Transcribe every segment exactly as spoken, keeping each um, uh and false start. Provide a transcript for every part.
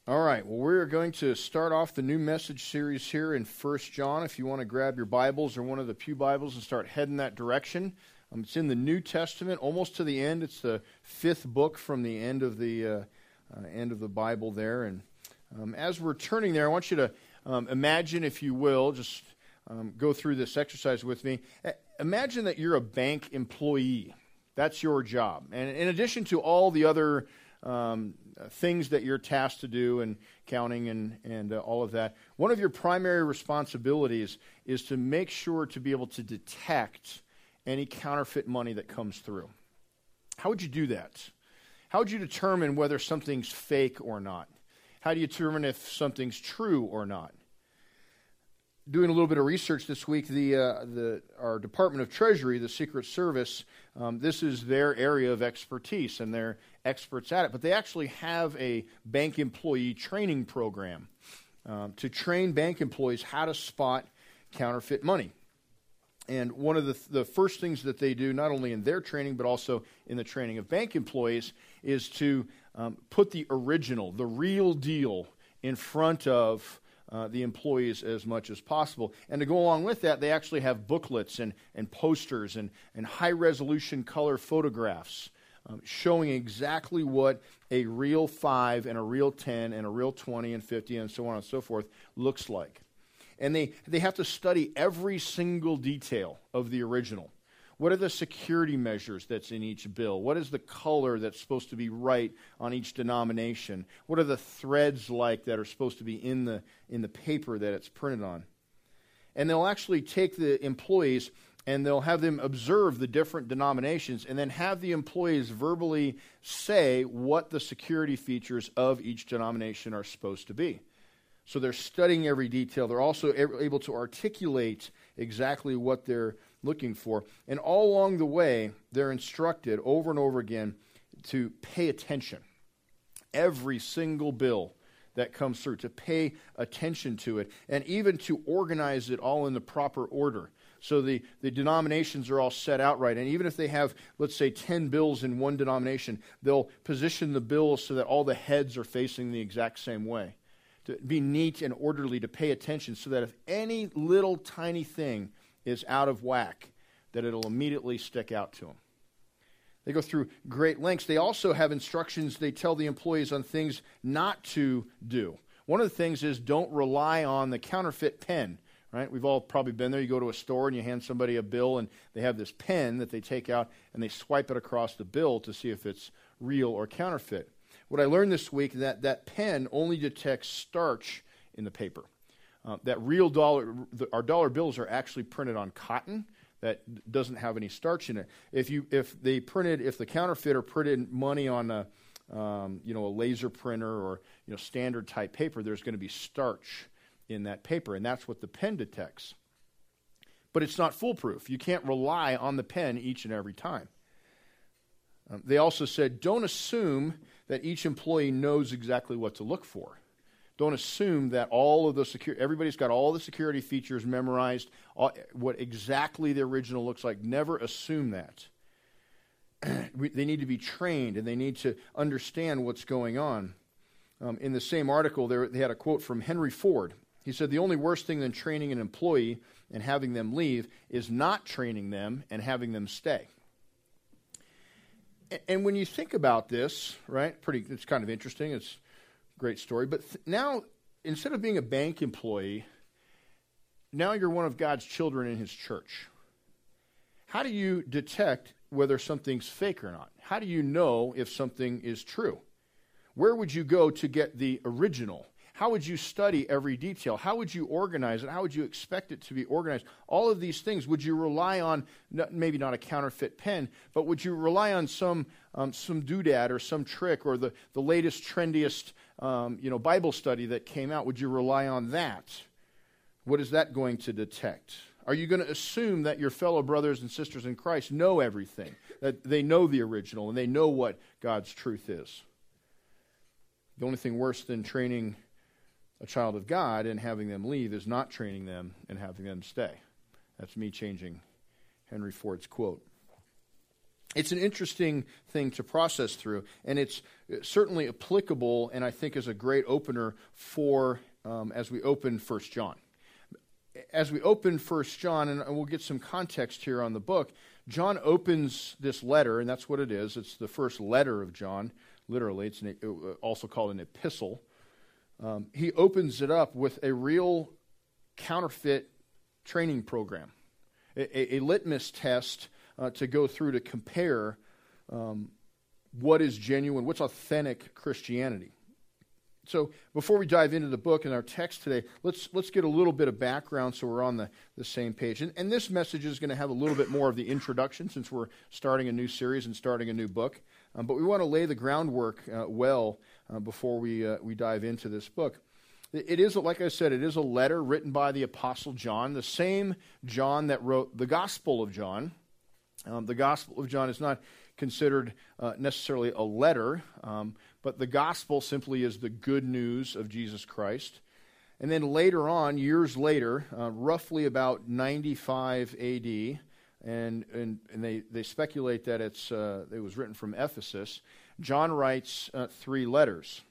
All right, well, we're going to start off the new message series here in First John. If you want to grab your Bibles or one of the pew Bibles and start heading that direction. Um, it's in the New Testament, almost to the end. It's the fifth book from the end of the uh, uh, end of the Bible there. And um, as we're turning there, I want you to um, imagine, if you will, just um, go through this exercise with me. Uh, imagine that you're a bank employee. That's your job. And in addition to all the other um, things that you're tasked to do and counting and, and uh, all of that, one of your primary responsibilities is to make sure to be able to detect any counterfeit money that comes through. How would you do that? How would you determine whether something's fake or not? How do you determine if something's true or not? Doing a little bit of research this week, the uh, the our Department of Treasury, the Secret Service, um, this is their area of expertise, and they're experts at it. But they actually have a bank employee training program um, to train bank employees how to spot counterfeit money. And one of the, the first things that they do, not only in their training, but also in the training of bank employees, is to um, put the original, the real deal, in front of uh, the employees as much as possible. And to go along with that, they actually have booklets and, and posters and, and high-resolution color photographs um, showing exactly what a real five and a real ten and a real twenty and fifty and so on and so forth looks like. And they, they have to study every single detail of the original. What are the security measures that's in each bill? What is the color that's supposed to be right on each denomination? What are the threads like that are supposed to be in the in the paper that it's printed on? And they'll actually take the employees and they'll have them observe the different denominations and then have the employees verbally say what the security features of each denomination are supposed to be. So they're studying every detail. They're also able to articulate exactly what they're looking for. And all along the way, they're instructed over and over again to pay attention. Every single bill that comes through, to pay attention to it, and even to organize it all in the proper order. So the, the denominations are all set out right. And even if they have, let's say, ten bills in one denomination, they'll position the bills so that all the heads are facing the exact same way. To be neat and orderly, to pay attention so that if any little tiny thing is out of whack, that it'll immediately stick out to them. They go through great lengths. They also have instructions they tell the employees on things not to do. One of the things is don't rely on the counterfeit pen, right? We've all probably been there. You go to a store and you hand somebody a bill and they have this pen that they take out and they swipe it across the bill to see if it's real or counterfeit. What I learned this week, that that pen only detects starch in the paper. Uh, that real dollar, the, our dollar bills are actually printed on cotton that doesn't have any starch in it. If you, if they printed, if the counterfeiter printed money on a, um, you know, a laser printer or you know standard type paper, there's going to be starch in that paper, and that's what the pen detects. But it's not foolproof. You can't rely on the pen each and every time. Um, they also said, don't assume that each employee knows exactly what to look for. Don't assume that all of the security, everybody's got all the security features memorized, all, what exactly the original looks like. Never assume that. we, they need to be trained and they need to understand what's going on. Um, in the same article, there, they had a quote from Henry Ford. He said, the only worse thing than training an employee and having them leave is not training them and having them stay. And when you think about this, right, pretty, it's kind of interesting. It's a great story. But th- now, instead of being a bank employee, now you're one of God's children in his church. How do you detect whether something's fake or not? How do you know if something is true? Where would you go to get the original? How would you study every detail? How would you organize it? How would you expect it to be organized? All of these things, would you rely on, maybe not a counterfeit pen, but would you rely on some um, some doodad or some trick or the, the latest, trendiest um, you know, Bible study that came out? Would you rely on that? What is that going to detect? Are you going to assume that your fellow brothers and sisters in Christ know everything, that they know the original and they know what God's truth is? The only thing worse than training a child of God and having them leave is not training them and having them stay. That's me changing Henry Ford's quote. it's an interesting thing to process through, and it's certainly applicable, and I think is a great opener for um, as we open First John. As we open First John, and we'll get some context here on the book, John opens this letter, and that's what it is. It's the first letter of John, literally. It's an, also called an epistle. Um, he opens it up with a real counterfeit training program, a, a, a litmus test uh, to go through to compare um, what is genuine, what's authentic Christianity. So before we dive into the book and our text today, let's let's get a little bit of background so we're on the, the same page. And, and this message is going to have a little bit more of the introduction since we're starting a new series and starting a new book. Um, but we want to lay the groundwork uh, well uh, before we uh, we dive into this book. It is, like I said, it is a letter written by the Apostle John, the same John that wrote the Gospel of John. Um, the Gospel of John is not considered uh, necessarily a letter, um, but the Gospel simply is the good news of Jesus Christ. And then later on, years later, uh, roughly about ninety-five A D, and and, and they, they speculate that it's uh, it was written from Ephesus, John writes uh, three letters.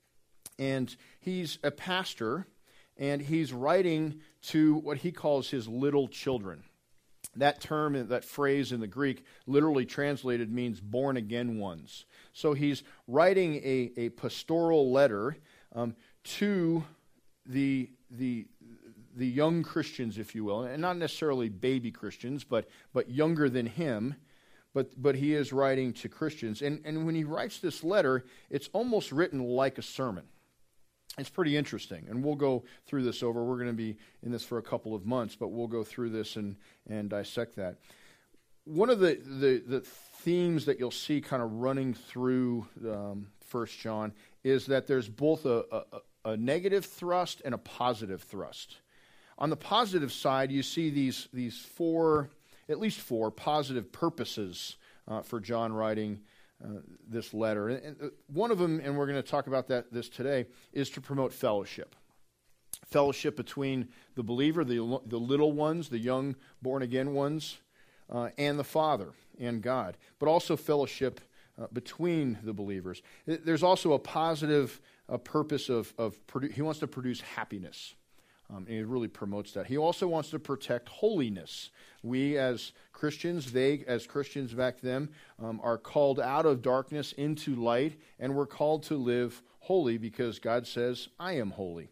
And he's a pastor, and he's writing to what he calls his little children. That term, that phrase in the Greek, literally translated means born-again ones. So he's writing a, a pastoral letter um, to the, the, the young Christians, if you will, and not necessarily baby Christians, but, but younger than him, but, but he is writing to Christians. And, and when he writes this letter, it's almost written like a sermon. It's pretty interesting, and we'll go through this over. We're going to be in this for a couple of months, but we'll go through this and, and dissect that. One of the, the, the themes that you'll see kind of running through um, First John is that there's both a, a, a negative thrust and a positive thrust. On the positive side, you see these, these four, at least four, positive purposes uh, for John writing Uh, this letter. And, and one of them, and we're going to talk about that this today, is to promote fellowship. Fellowship between the believer, the, the little ones, the young born-again ones, uh, and the Father and God, but also fellowship uh, between the believers. There's also a positive uh, purpose of, of produ- he wants to produce happiness. Um, and he really promotes that. He also wants to protect holiness. We as Christians, they as Christians back then, um, are called out of darkness into light, and we're called to live holy because God says, I am holy.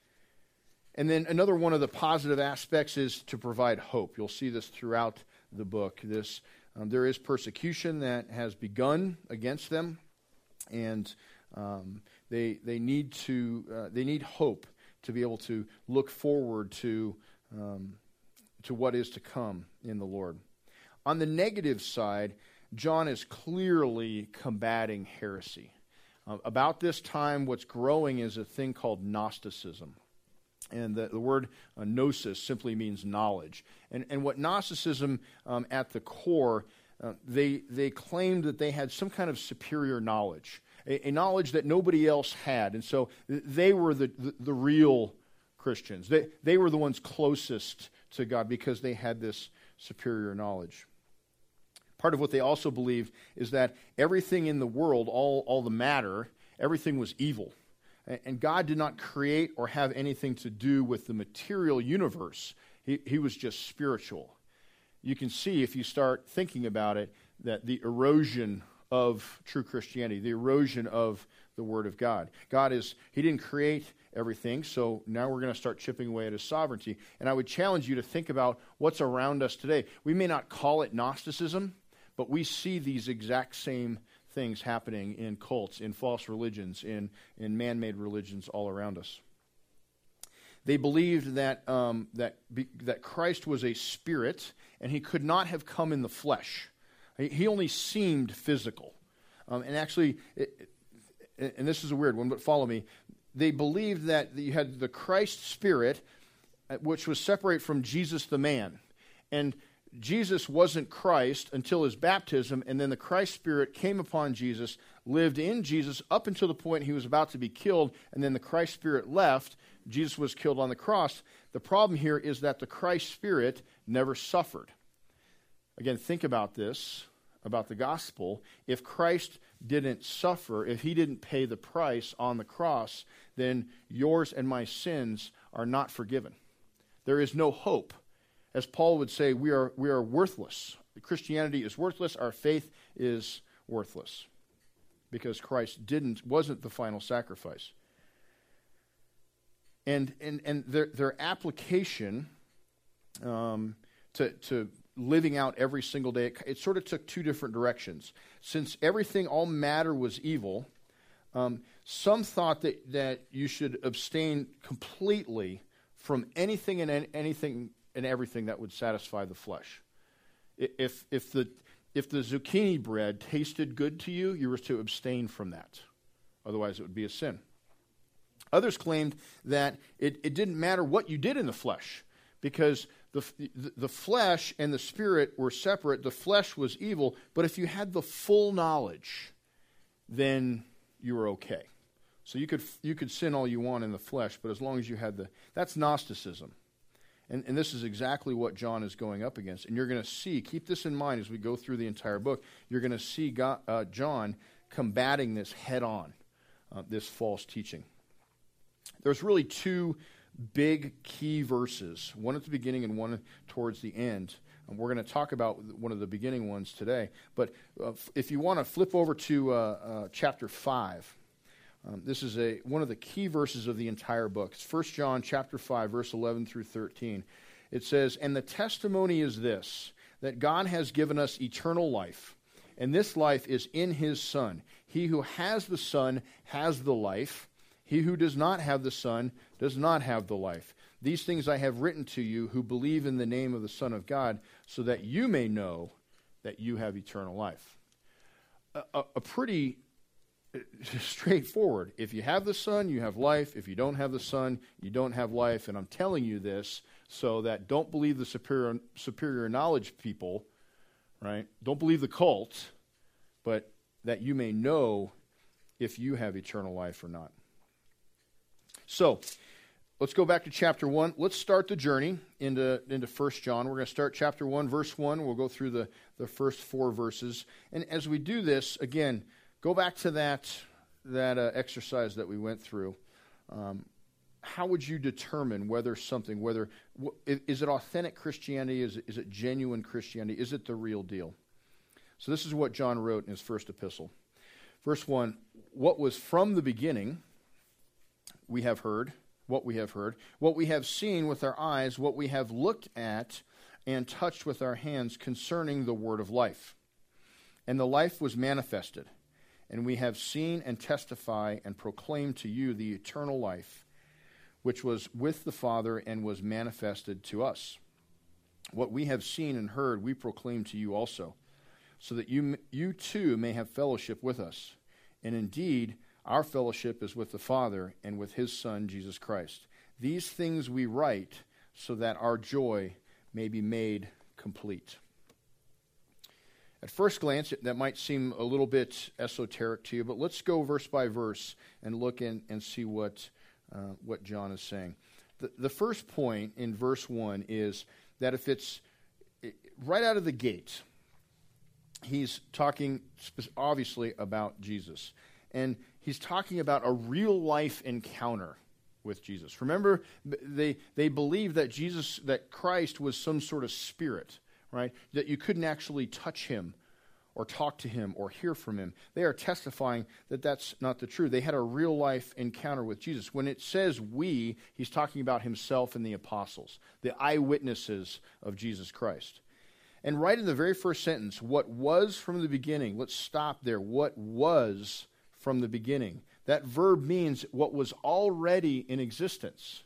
And then another one of the positive aspects is to provide hope. You'll see this throughout the book. This um, there is persecution that has begun against them, and um, they they need to uh, they need hope to be able to look forward to um, to what is to come in the Lord. On the negative side, John is clearly combating heresy. Uh, about this time, what's growing is a thing called Gnosticism. And the, the word uh, gnosis simply means knowledge. And, and what Gnosticism, um, at the core, uh, they, they claimed that they had some kind of superior knowledge. A, a knowledge that nobody else had. And so they were the, the, the real Christians. They, they were the ones closest to God because they had this superior knowledge. Part of what they also believed is that everything in the world, all, all the matter, everything was evil. And, and God did not create or have anything to do with the material universe. He, he was just spiritual. You can see, if you start thinking about it, that the erosion of true Christianity, the erosion of the Word of God. God is, He didn't create everything, so now we're going to start chipping away at His sovereignty. And I would challenge you to think about what's around us today. We may not call it Gnosticism, but we see these exact same things happening in cults, in false religions, in, in man-made religions all around us. They believed that um, that be, that Christ was a spirit, and He could not have come in the flesh. He only seemed physical. Um, and actually, it, it, and this is a weird one, but follow me. They believed that you had the Christ spirit, which was separate from Jesus the man. And Jesus wasn't Christ until His baptism, and then the Christ spirit came upon Jesus, lived in Jesus up until the point He was about to be killed, and then the Christ spirit left. Jesus was killed on the cross. The problem here is that the Christ spirit never suffered. Again, think about this. about the gospel. If Christ didn't suffer, if he didn't pay the price on the cross, then yours and my sins are not forgiven. There is no hope. As Paul would say, we are we are worthless. Christianity is worthless. Our faith is worthless because Christ didn't wasn't the final sacrifice. And and and their their application um, to to living out every single day, it, it sort of took two different directions. Since everything, all matter was evil, um, some thought that that you should abstain completely from anything and an- anything and everything that would satisfy the flesh. If if the if the zucchini bread tasted good to you, you were to abstain from that. Otherwise, it would be a sin. Others claimed that it, it didn't matter what you did in the flesh, because the, the the flesh and the spirit were separate. The flesh was evil, but if you had the full knowledge, then you were okay. So you could you could sin all you want in the flesh, but as long as you had the that's Gnosticism. And, and this is exactly what John is going up against. And you're going to see, keep this in mind as we go through the entire book, you're going to see God, uh, John combating this head on, uh, this false teaching. There's really two big key verses, one at the beginning and one towards the end. And we're going to talk about one of the beginning ones today. But uh, if you want to flip over to uh, uh, chapter five, Um, this is a one of the key verses of the entire book. It's First John chapter five, verse eleven through thirteen. It says, "And the testimony is this, that God has given us eternal life, and this life is in his Son. He who has the Son has the life. He who does not have the Son does not have the life. These things I have written to you who believe in the name of the Son of God, so that you may know that you have eternal life." A, a, a pretty straightforward. If you have the Son, you have life. If you don't have the Son, you don't have life. And I'm telling you this so that don't believe the superior superior knowledge people, right? Don't believe the cult, but that you may know if you have eternal life or not. So, let's go back to chapter one. Let's start the journey into, into First John. We're going to start chapter one, verse one. We'll go through the, the first four verses. And as we do this, again, go back to that that uh, exercise that we went through. Um, how would you determine whether something, whether w- is it authentic Christianity? Is it, is it genuine Christianity? Is it the real deal? So this is what John wrote in his first epistle. Verse one, "What was from the beginning, we have heard, what we have heard, what we have seen with our eyes, what we have looked at and touched with our hands concerning the word of life. And the life was manifested. And we have seen and testify and proclaim to you the eternal life, which was with the Father and was manifested to us. What we have seen and heard, we proclaim to you also, so that you you too may have fellowship with us. And indeed, our fellowship is with the Father and with his Son, Jesus Christ. These things we write so that our joy may be made complete." At first glance, that might seem a little bit esoteric to you, but let's go verse by verse and look in and see what uh, what John is saying. The, the first point in verse one is that if it's right out of the gate, he's talking obviously about Jesus. And he's talking about a real-life encounter with Jesus. Remember, they they believed that Jesus, that Christ was some sort of spirit, right? That you couldn't actually touch him or talk to him or hear from him. They are testifying that that's not the truth. They had a real-life encounter with Jesus. When it says we, he's talking about himself and the apostles, the eyewitnesses of Jesus Christ. And right in the very first sentence, what was from the beginning, let's stop there. What was from the beginning? That verb means what was already in existence.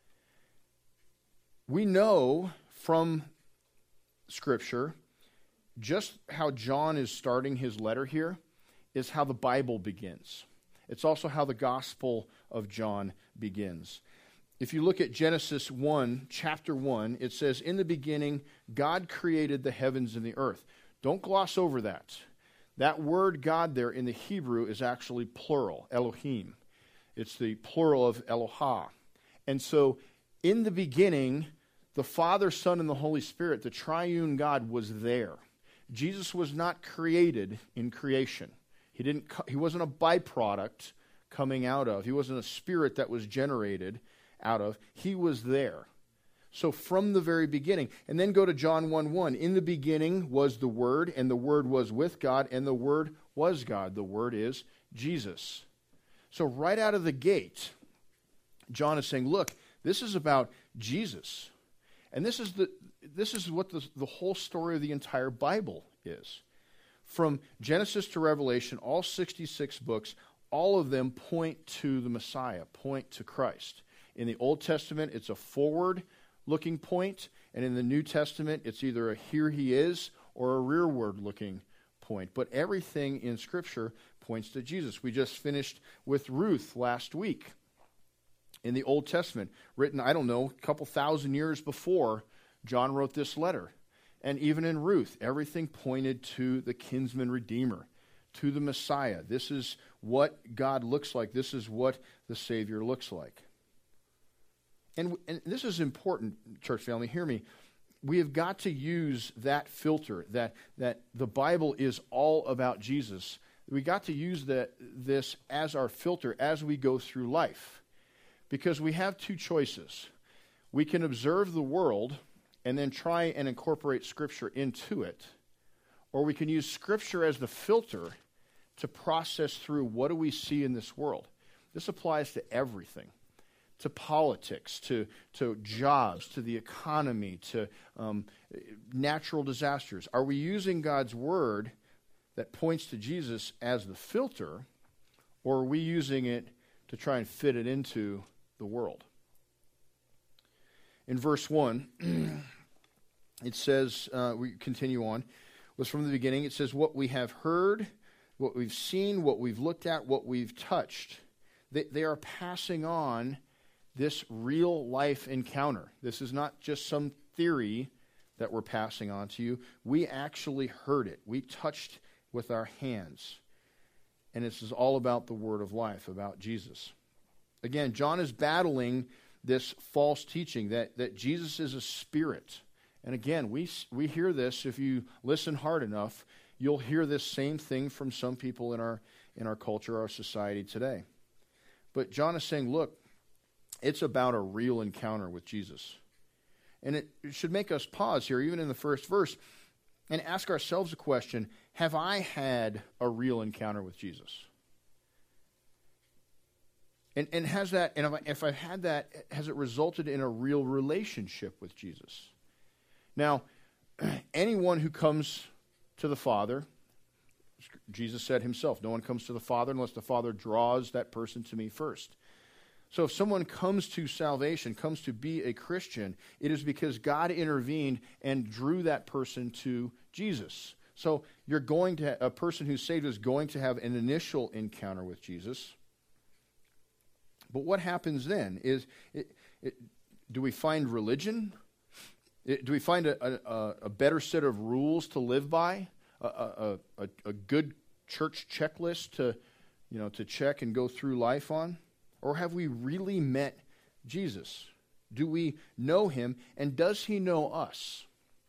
We know from Scripture just how John is starting his letter here is how the Bible begins. It's also how the Gospel of John begins. If you look at Genesis one, chapter one, it says, "In the beginning, God created the heavens and the earth." Don't gloss over that. That word God there in the Hebrew is actually plural, Elohim. It's the plural of Elohah. And so, in the beginning, the Father, Son, and the Holy Spirit, the triune God, was there. Jesus was not created in creation. He didn't. He wasn't a byproduct coming out of. He wasn't a spirit that was generated out of. He was there. So from the very beginning. And then go to John one one. In the beginning was the Word, and the Word was with God, and the Word was God. The Word is Jesus. So right out of the gate, John is saying, look, this is about Jesus. And this is the this is what the, the whole story of the entire Bible is. From Genesis to Revelation, all sixty-six books, all of them point to the Messiah, point to Christ. In the Old Testament, it's a forward-looking point, and in the New Testament, it's either a here he is or a rearward-looking point. But everything in Scripture points to Jesus. We just finished with Ruth last week in the Old Testament, written, I don't know, a couple thousand years before John wrote this letter. And even in Ruth, everything pointed to the kinsman redeemer, to the Messiah. This is what God looks like. This is what the Savior looks like. And, and this is important, church family, hear me. We have got to use that filter, that, that the Bible is all about Jesus. We got to use that, this as our filter as we go through life. Because we have two choices. We can observe the world and then try and incorporate Scripture into it. Or we can use Scripture as the filter to process through what do we see in this world. This applies to everything. To politics, to, to jobs, to the economy, to um, natural disasters. Are we using God's Word that points to Jesus as the filter, or are we using it to try and fit it into the world? In verse one, it says, uh, we continue on, was from the beginning, it says, what we have heard, what we've seen, what we've looked at, what we've touched. They, they are passing on this real life encounter. This is not just some theory that we're passing on to you. We actually heard it. We touched with our hands. And this is all about the word of life, about Jesus. Again, John is battling this false teaching that, that Jesus is a spirit. And again, we we hear this, if you listen hard enough, you'll hear this same thing from some people in our in our culture, our society today. But John is saying, look, it's about a real encounter with Jesus. And it should make us pause here, even in the first verse, and ask ourselves a question, have I had a real encounter with Jesus? And and has that, and if, I, if I've had that, has it resulted in a real relationship with Jesus? Now, anyone who comes to the Father, Jesus said himself, no one comes to the Father unless the Father draws that person to me first. So if someone comes to salvation, comes to be a Christian, it is because God intervened and drew that person to Jesus. So you're going to, a person who's saved is going to have an initial encounter with Jesus. But what happens then is, it, it, do we find religion? It, do we find a, a, a better set of rules to live by? A, a, a, a good church checklist to, you know, to check and go through life on? Or have we really met Jesus? Do we know him, and does he know us?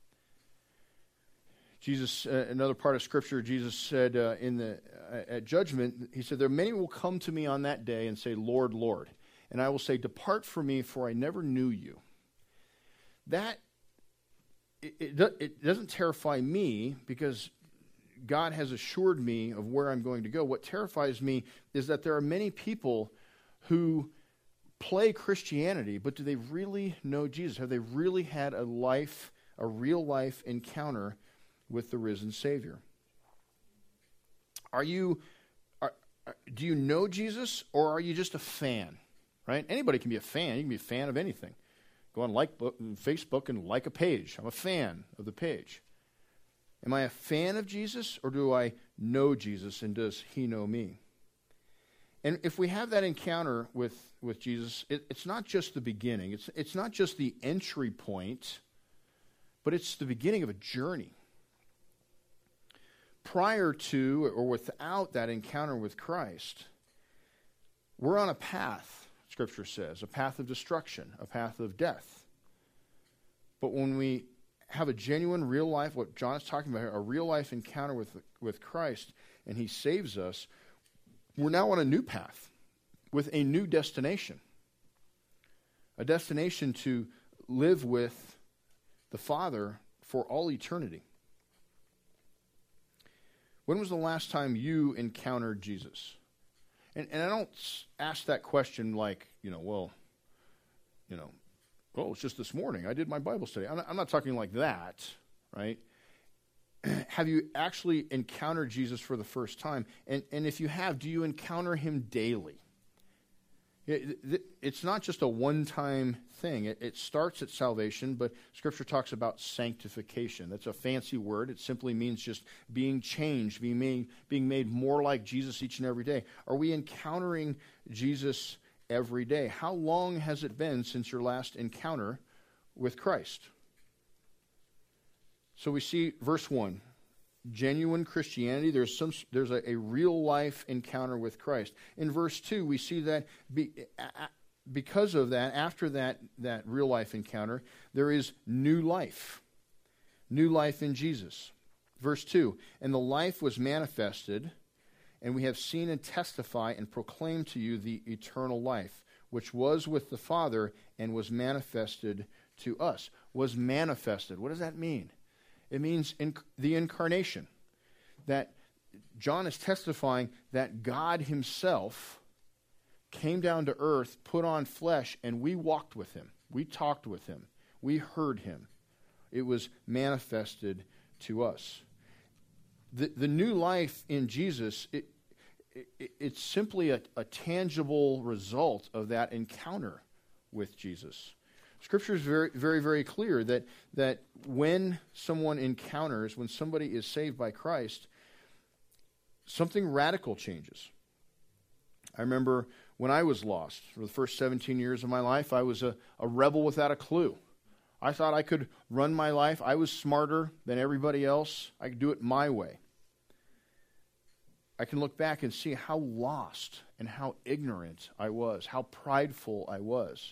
Jesus, uh, another part of Scripture, Jesus said uh, in the uh, at judgment, he said, there many will come to me on that day and say, Lord, Lord. And I will say, depart from me, for I never knew you. That, it, it, it doesn't terrify me, because God has assured me of where I'm going to go. What terrifies me is that there are many people who play Christianity, but do they really know Jesus? Have they really had a life, a real life encounter with the risen Savior? Are you, are, are, do you know Jesus, or are you just a fan? Right? Anybody can be a fan. You can be a fan of anything. Go on like book, Facebook and like a page. I'm a fan of the page. Am I a fan of Jesus, or do I know Jesus, and does he know me? And if we have that encounter with, with Jesus, it, it's not just the beginning. It's, it's not just the entry point, but it's the beginning of a journey. Prior to or without that encounter with Christ, we're on a path, Scripture says, a path of destruction, a path of death. But when we have a genuine, real life, what John is talking about here, a real life encounter with, with Christ, and he saves us, we're now on a new path with a new destination. A destination to live with the Father for all eternity. When was the last time you encountered Jesus? And, and I don't ask that question like, you know, well, you know, oh, it's just this morning. I did my Bible study. I'm not, I'm not talking like that, right? Have you actually encountered Jesus for the first time? And, and if you have, do you encounter him daily? It, it, it's not just a one-time thing. It, it starts at salvation, but Scripture talks about sanctification. That's a fancy word. It simply means just being changed, being made, being made more like Jesus each and every day. Are we encountering Jesus every day? How long has it been since your last encounter with Christ? So we see verse one, genuine Christianity. There's some. There's a, a real life encounter with Christ. In verse two, we see that be, a, because of that, after that, that real life encounter, there is new life. New life in Jesus. Verse two, and the life was manifested, and we have seen and testify and proclaim to you the eternal life, which was with the Father and was manifested to us. Was manifested. What does that mean? It means in the incarnation. That John is testifying that God himself came down to earth, put on flesh, and we walked with him. We talked with him. We heard him. It was manifested to us. The, the new life in Jesus, it, it, it's simply a, a tangible result of that encounter with Jesus. Scripture is very, very, very clear that, that when someone encounters, when somebody is saved by Christ, something radical changes. I remember when I was lost, for the first seventeen years of my life, I was a, a rebel without a clue. I thought I could run my life. I was smarter than everybody else. I could do it my way. I can look back and see how lost and how ignorant I was, how prideful I was.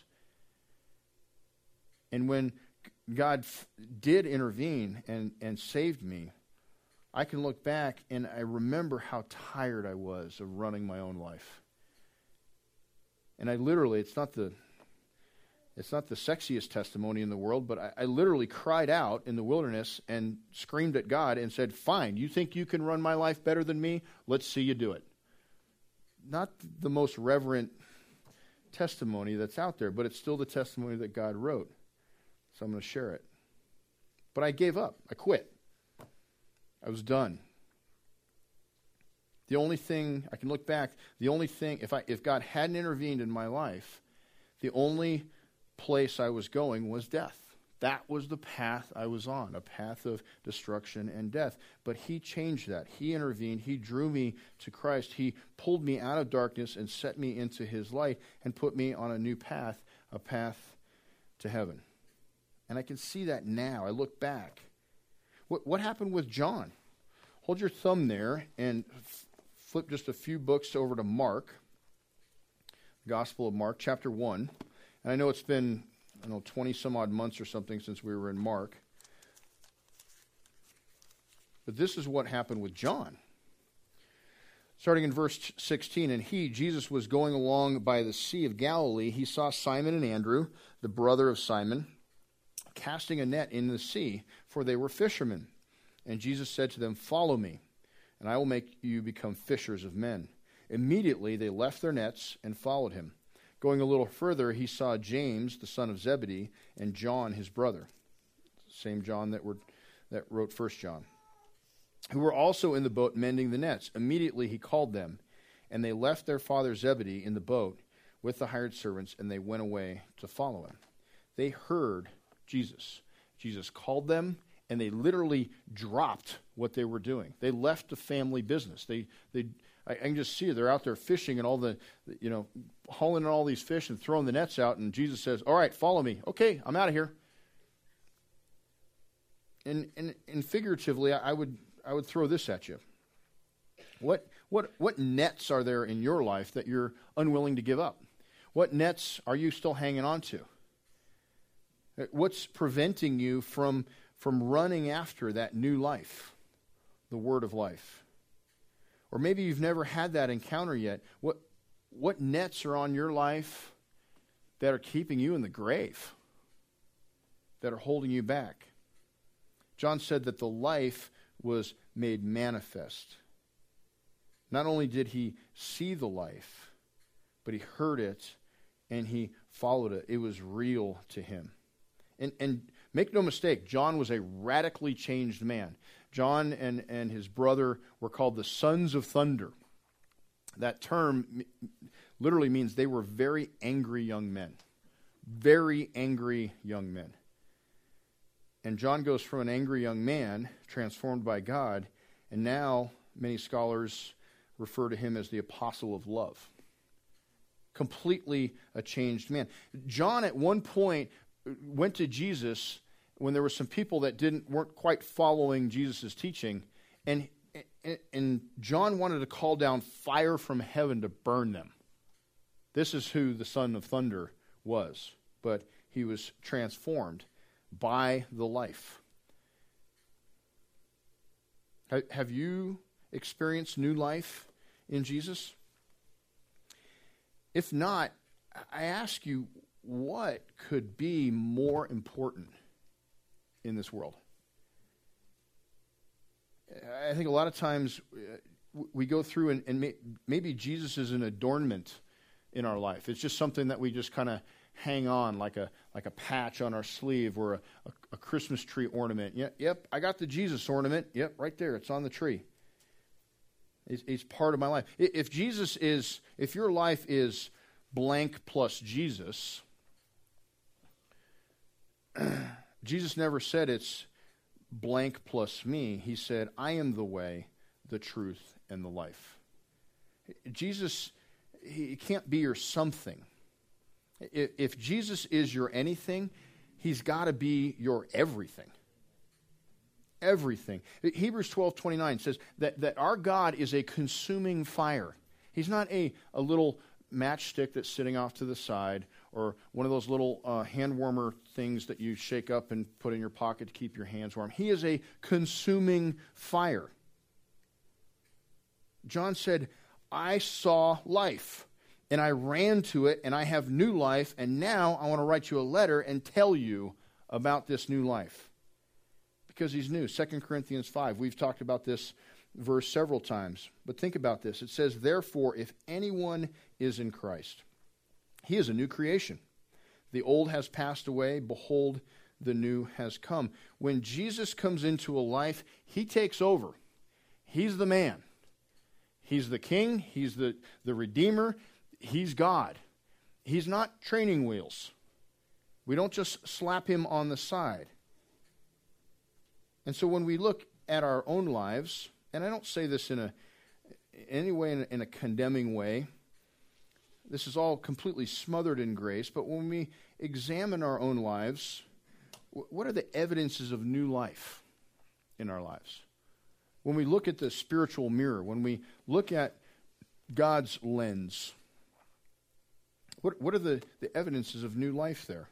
And when God f- did intervene and, and saved me, I can look back and I remember how tired I was of running my own life. And I literally, it's not the it's not the sexiest testimony in the world, but I, I literally cried out in the wilderness and screamed at God and said, fine, you think you can run my life better than me? Let's see you do it. Not the most reverent testimony that's out there, but it's still the testimony that God wrote. So I'm going to share it. But I gave up. I quit. I was done. The only thing, I can look back, the only thing, if I if God hadn't intervened in my life, the only place I was going was death. That was the path I was on, a path of destruction and death. But he changed that. He intervened. He drew me to Christ. He pulled me out of darkness and set me into his light and put me on a new path, a path to heaven. And I can see that now. I look back. What, what happened with John? Hold your thumb there and f- flip just a few books over to Mark, Gospel of Mark, chapter one. And I know it's been, I don't know, twenty some odd months or something since we were in Mark. But this is what happened with John. Starting in verse sixteen, and he, Jesus, was going along by the Sea of Galilee. He saw Simon and Andrew, the brother of Simon, casting a net in the sea, for they were fishermen. And Jesus said to them, follow me, and I will make you become fishers of men. Immediately they left their nets and followed him. Going a little further, he saw James, the son of Zebedee, and John, his brother. Same John that, were, that wrote First John, who were also in the boat mending the nets. Immediately he called them, and they left their father Zebedee in the boat with the hired servants, and they went away to follow him. They heard Jesus. Jesus called them, and they literally dropped what they were doing. They left the family business. They, they, I, I can just see it. They're out there fishing and all the, you know, hauling in all these fish and throwing the nets out. And Jesus says, "All right, follow me." Okay, I'm out of here. And and, and figuratively, I, I would I would throw this at you. What what what nets are there in your life that you're unwilling to give up? What nets are you still hanging on to? What's preventing you from from running after that new life, the word of life. Or maybe you've never had that encounter yet. What, what nets are on your life that are keeping you in the grave, that are holding you back? John said that the life was made manifest. Not only did he see the life, but he heard it and he followed it. It was real to him. And, and make no mistake, John was a radically changed man. John and, and his brother were called the sons of thunder. That term literally means they were very angry young men. Very angry young men. And John goes from an angry young man, transformed by God, and now many scholars refer to him as the apostle of love. Completely a changed man. John at one point went to Jesus when there were some people that didn't weren't quite following Jesus' teaching, and, and and John wanted to call down fire from heaven to burn them. This is who the Son of Thunder was, but he was transformed by the life. Have you experienced new life in Jesus? If not, I ask you, what could be more important in this world? I think a lot of times we go through and, and may, maybe Jesus is an adornment in our life. It's just something that we just kind of hang on like a like a patch on our sleeve or a, a, a Christmas tree ornament. Yep, yep, I got the Jesus ornament. Yep, right there. It's on the tree. It's, it's part of my life. If Jesus is, if your life is blank plus Jesus, Jesus never said it's blank plus me. He said, I am the way, the truth, and the life. Jesus, he can't be your something. If Jesus is your anything, he's got to be your everything. Everything. Hebrews twelve twenty-nine says that, that our God is a consuming fire. He's not a, a little matchstick that's sitting off to the side, or one of those little uh, hand warmer things that you shake up and put in your pocket to keep your hands warm. He is a consuming fire. John said, I saw life, and I ran to it, and I have new life, and now I want to write you a letter and tell you about this new life. Because he's new. Second Corinthians five, we've talked about this verse several times. But think about this. It says, therefore, if anyone is in Christ, he is a new creation. The old has passed away. Behold, the new has come. When Jesus comes into a life, he takes over. He's the man. He's the king. He's the, the redeemer. He's God. He's not training wheels. We don't just slap him on the side. And so when we look at our own lives, and I don't say this in a any way in a, in a condemning way, this is all completely smothered in grace, but when we examine our own lives, what are the evidences of new life in our lives? When we look at the spiritual mirror, when we look at God's lens, what, what are the, the evidences of new life there?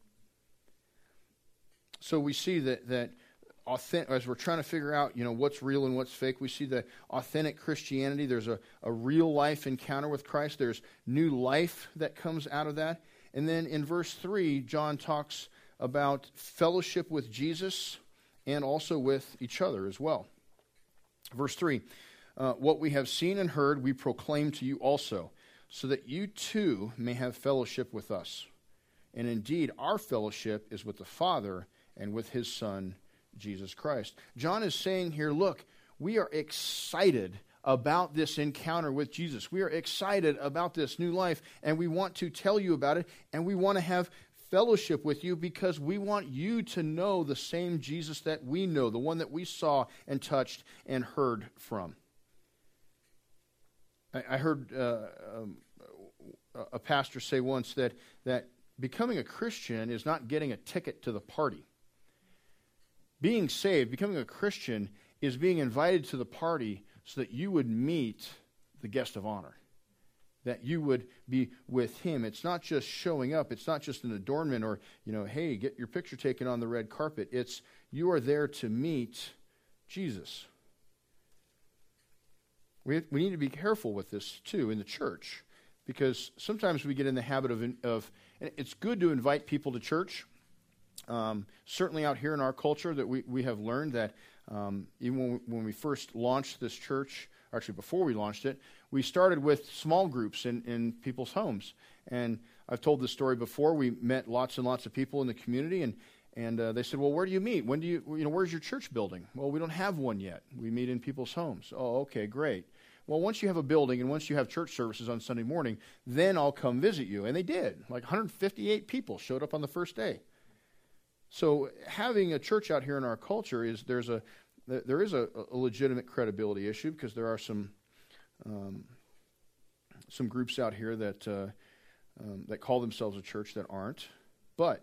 So we see that, that authentic, as we're trying to figure out, you know, what's real and what's fake, we see the authentic Christianity. There's a, a real life encounter with Christ. There's new life that comes out of that. And then in verse three, John talks about fellowship with Jesus and also with each other as well. Verse three, uh, what we have seen and heard, we proclaim to you also, so that you too may have fellowship with us. And indeed, our fellowship is with the Father and with his Son, Jesus Christ. John is saying here, look, we are excited about this encounter with Jesus. We are excited about this new life, and we want to tell you about it, and we want to have fellowship with you because we want you to know the same Jesus that we know, the one that we saw and touched and heard from. I, I heard uh, um, a pastor say once that, that becoming a Christian is not getting a ticket to the party. Being saved, becoming a Christian, is being invited to the party so that you would meet the guest of honor. that you would be with him. It's not just showing up. It's not just an adornment or, you know, hey, get your picture taken on the red carpet. It's you are there to meet Jesus. We, we need to be careful with this, too, in the church, because sometimes we get in the habit of, of and it's good to invite people to church. Um, certainly out here in our culture that we, we have learned that um, even when we, when we first launched this church, actually before we launched it, we started with small groups in, in people's homes. And I've told this story before. We met lots and lots of people in the community, and and uh, they said, well, where do you meet? When do you, you know, where's your church building? Well, we don't have one yet. We meet in people's homes. Oh, okay, great. Well, once you have a building and once you have church services on Sunday morning, then I'll come visit you. And they did. Like one hundred fifty-eight people showed up on the first day. So having a church out here in our culture is there's a there is a, a legitimate credibility issue, because there are some um, some groups out here that uh, um, that call themselves a church that aren't. But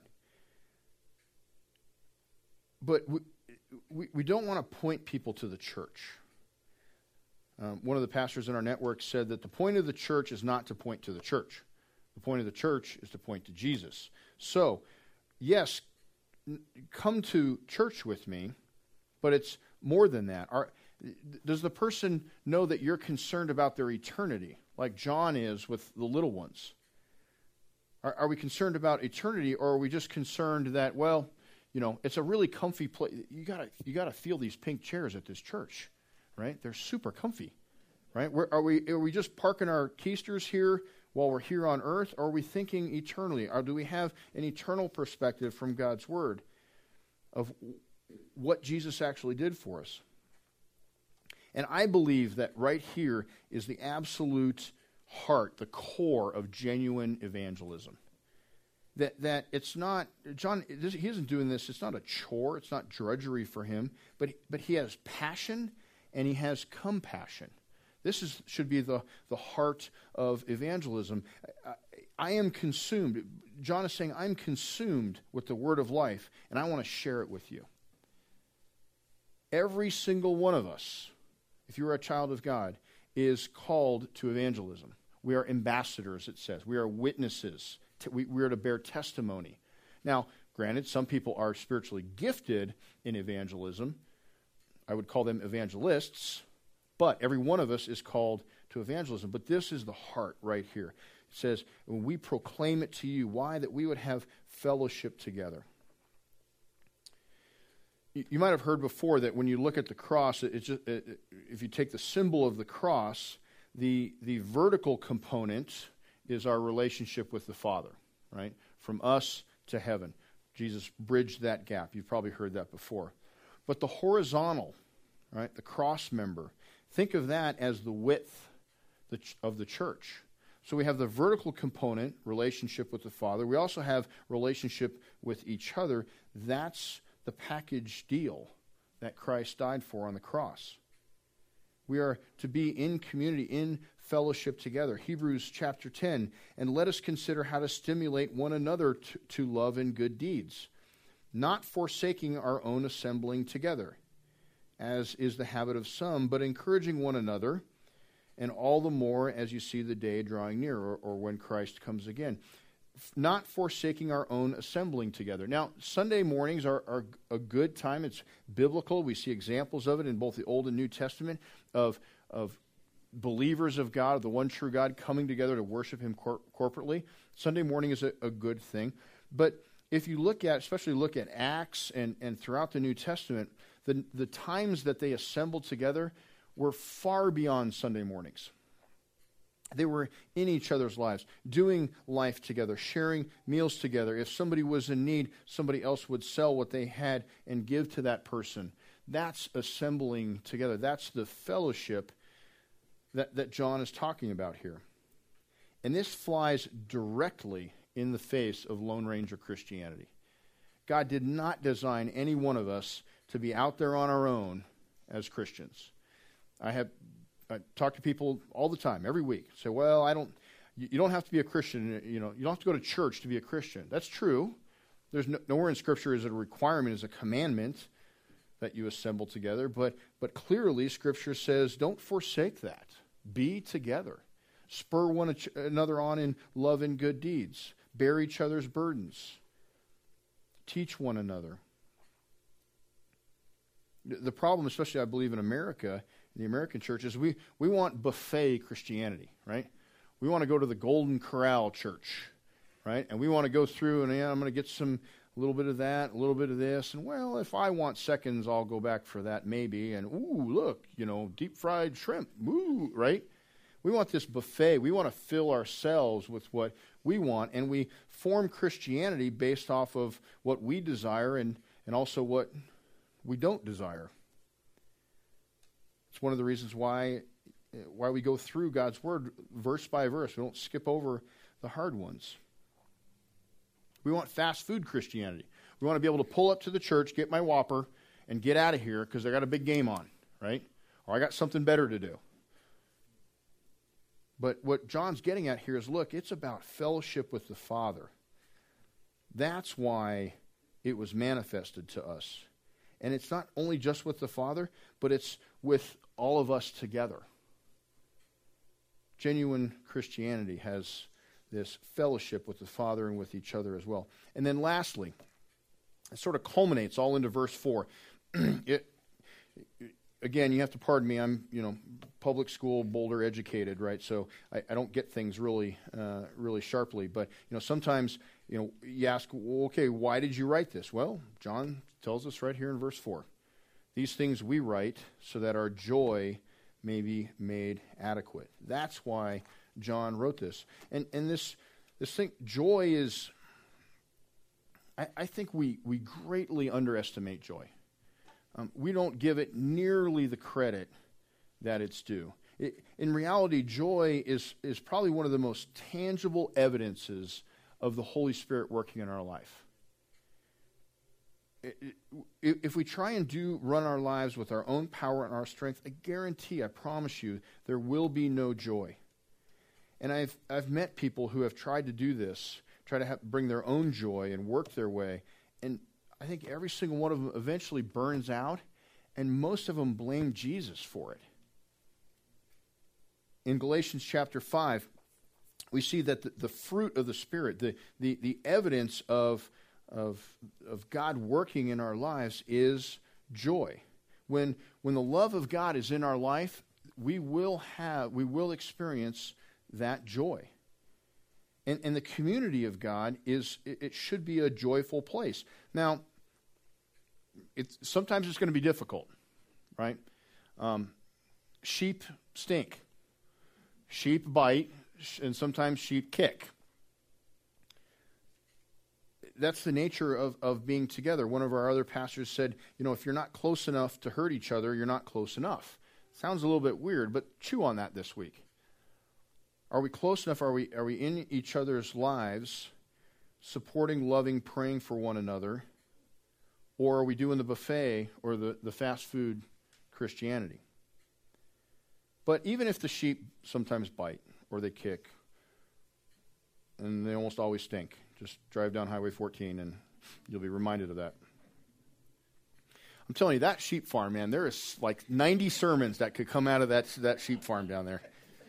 but we we, we don't want to point people to the church. Um, one of the pastors in our network said that the point of the church is not to point to the church. The point of the church is to point to Jesus. So, yes, n- come to church with me, but it's more than that. Are, does the person know that you're concerned about their eternity, like John is with the little ones? Are, are we concerned about eternity, or are we just concerned that, well, you know, it's a really comfy place. You gotta, you gotta feel these pink chairs at this church. Right? They're super comfy, right? We're, are we are we just parking our keisters here while we're here on earth, or are we thinking eternally? Or do we have an eternal perspective from God's Word of what Jesus actually did for us? And I believe that right here is the absolute heart, the core of genuine evangelism. That that it's not, John, he isn't doing this, it's not a chore, it's not drudgery for him, but but he has passion and he has compassion. This is should be the, the heart of evangelism. I, I am consumed. John is saying, I'm consumed with the word of life, and I want to share it with you. Every single one of us, if you're a child of God, is called to evangelism. We are ambassadors, it says. We are witnesses. We, we are to bear testimony. Now, granted, some people are spiritually gifted in evangelism. I would call them evangelists, but every one of us is called to evangelism. But this is the heart right here. It says, when we proclaim it to you, why? That we would have fellowship together. You, you might have heard before that when you look at the cross, it, it just, it, it, if you take the symbol of the cross, the, the vertical component is our relationship with the Father, right? From us to heaven. Jesus bridged that gap. You've probably heard that before. But the horizontal, right, the cross member, think of that as the width of the church. So we have the vertical component, relationship with the Father. We also have relationship with each other. That's the package deal that Christ died for on the cross. We are to be in community, in fellowship together. Hebrews chapter ten, and let us consider how to stimulate one another to, to love and good deeds, not forsaking our own assembling together, as is the habit of some, but encouraging one another, and all the more as you see the day drawing near, or, or when Christ comes again. Not forsaking our own assembling together. Now, Sunday mornings are, are a good time. It's biblical. We see examples of it in both the Old and New Testament of, of believers of God, of the one true God, coming together to worship Him cor- corporately. Sunday morning is a, a good thing. But if you look at, especially look at Acts and, and throughout the New Testament, the, the times that they assembled together were far beyond Sunday mornings. They were in each other's lives, doing life together, sharing meals together. If somebody was in need, somebody else would sell what they had and give to that person. That's assembling together. That's the fellowship that, that John is talking about here. And this flies directly in the face of Lone Ranger Christianity. God did not design any one of us to be out there on our own as Christians. I have I talk to people all the time, every week. Say, well, I don't. You, you don't have to be a Christian. You know, you don't have to go to church to be a Christian. That's true. There's no, nowhere in Scripture is it a requirement, is a commandment that you assemble together. But but clearly, Scripture says, don't forsake that. Be together. Spur one another on in love and good deeds. Bear each other's burdens. Teach one another. The problem, especially I believe in America, in the American church, is we, we want buffet Christianity, right? We want to go to the Golden Corral church, right? And we want to go through and, yeah, I'm going to get some, a little bit of that, a little bit of this. And, well, if I want seconds, I'll go back for that maybe. And, ooh, look, you know, deep fried shrimp, ooh, right? We want this buffet. We want to fill ourselves with what we want. And we form Christianity based off of what we desire and, and also what we don't desire. It's one of the reasons why why we go through God's Word verse by verse. We don't skip over the hard ones. We want fast food Christianity. We want to be able to pull up to the church, get my Whopper, and get out of here because I got a big game on, right? Or I got something better to do. But what John's getting at here is, look, it's about fellowship with the Father. That's why it was manifested to us. And it's not only just with the Father, but it's with all of us together. Genuine Christianity has this fellowship with the Father and with each other as well. And then lastly, it sort of culminates all into verse four. it, again, you have to pardon me. I'm, you know, public school, Boulder educated, right? So I, I don't get things really, uh, really sharply. But, you know, sometimes, you know, you ask, well, okay, why did you write this? Well, John tells us right here in verse four. These things we write so that our joy may be made adequate. That's why John wrote this. And and this this thing, joy is, I, I think we, we greatly underestimate joy. Um, we don't give it nearly the credit that it's due. It, in reality, joy is, is probably one of the most tangible evidences of the Holy Spirit working in our life. It, it, if we try and do run our lives with our own power and our strength, I guarantee, I promise you, there will be no joy. And I've I've met people who have tried to do this, try to have, bring their own joy and work their way, and I think every single one of them eventually burns out, and most of them blame Jesus for it. In Galatians chapter five, we see that the, the fruit of the Spirit, the, the, the evidence of, of, of God working in our lives is joy. When, when the love of God is in our life, we will have, we will experience that joy. And, and the community of God is, it, it should be a joyful place. Now, it's, sometimes it's going to be difficult, right? Um, sheep stink. Sheep bite, and sometimes sheep kick. That's the nature of, of being together. One of our other pastors said, you know, if you're not close enough to hurt each other, you're not close enough. Sounds a little bit weird, but chew on that this week. Are we close enough? Are we, are we in each other's lives, supporting, loving, praying for one another? Or are we doing the buffet or the, the fast food Christianity? But even if the sheep sometimes bite or they kick, and they almost always stink, just drive down Highway fourteen and you'll be reminded of that. I'm telling you, that sheep farm, man, there is like ninety sermons that could come out of that, that sheep farm down there.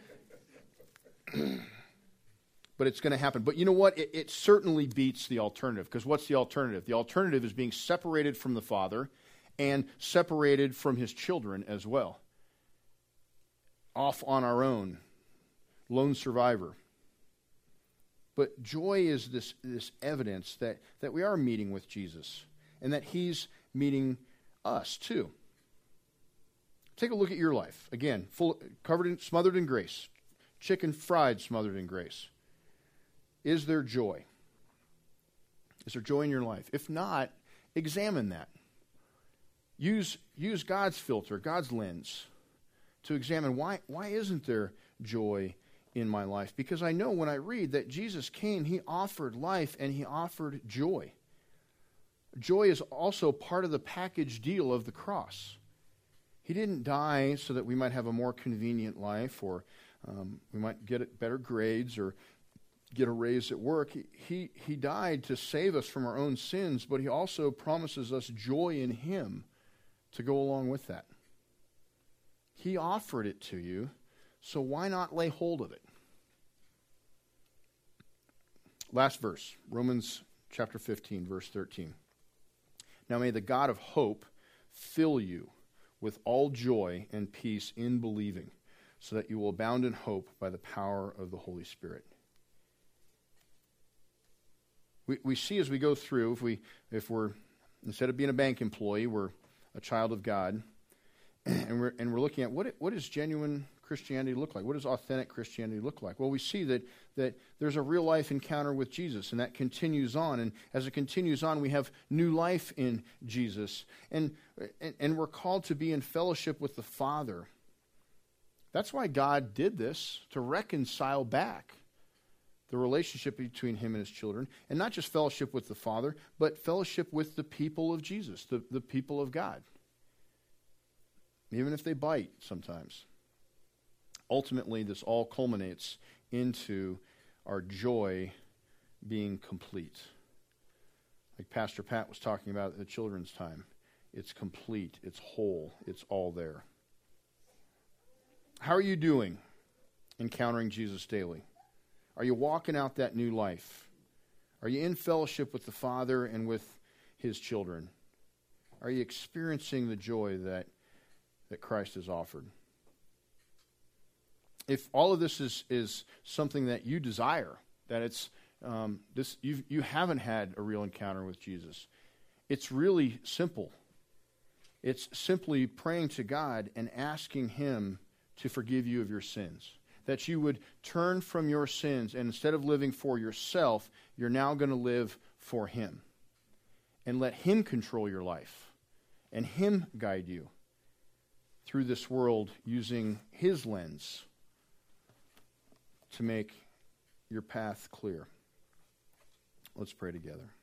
But it's going to happen. But you know what? It, it certainly beats the alternative. Because what's the alternative? The alternative is being separated from the Father and separated from His children as well. Off on our own. Lone survivor. But joy is this, this evidence that, that we are meeting with Jesus. And that He's meeting us too. Take a look at your life. Again, full, covered in, smothered in grace. Chicken fried, smothered in grace. Is there joy? Is there joy in your life? If not, examine that. Use, use God's filter, God's lens, to examine why, why isn't there joy in my life? Because I know when I read that Jesus came, He offered life and He offered joy. Joy is also part of the package deal of the cross. He didn't die so that we might have a more convenient life, or um, we might get better grades, or get a raise at work. He, he, he died to save us from our own sins, but He also promises us joy in Him to go along with that. He offered it to you, so why not lay hold of it? Last verse, Romans chapter fifteen, verse thirteen. Now may the God of hope fill you with all joy and peace in believing, so that you will abound in hope by the power of the Holy Spirit. We we see as we go through, if we if we're instead of being a bank employee, we're a child of God, and we're and we're looking at what it, what does genuine Christianity look like? What does authentic Christianity look like? Well, we see that that there's a real life encounter with Jesus, and that continues on. And as it continues on, we have new life in Jesus, and and, and we're called to be in fellowship with the Father. That's why God did this, to reconcile back the relationship between him and his children, and not just fellowship with the Father, but fellowship with the people of Jesus, the, the people of God, even if they bite sometimes. Ultimately, this all culminates into our joy being complete. Like Pastor Pat was talking about at the children's time, it's complete, it's whole, it's all there. How are you doing encountering Jesus daily? Are you walking out that new life? Are you in fellowship with the Father and with his children? Are you experiencing the joy that, that Christ has offered? If all of this is, is something that you desire, that it's um, this you you haven't had a real encounter with Jesus, it's really simple. It's simply praying to God and asking him to forgive you of your sins. That you would turn from your sins, and instead of living for yourself, you're now going to live for him. And let him control your life, and him guide you through this world using his lens to make your path clear. Let's pray together.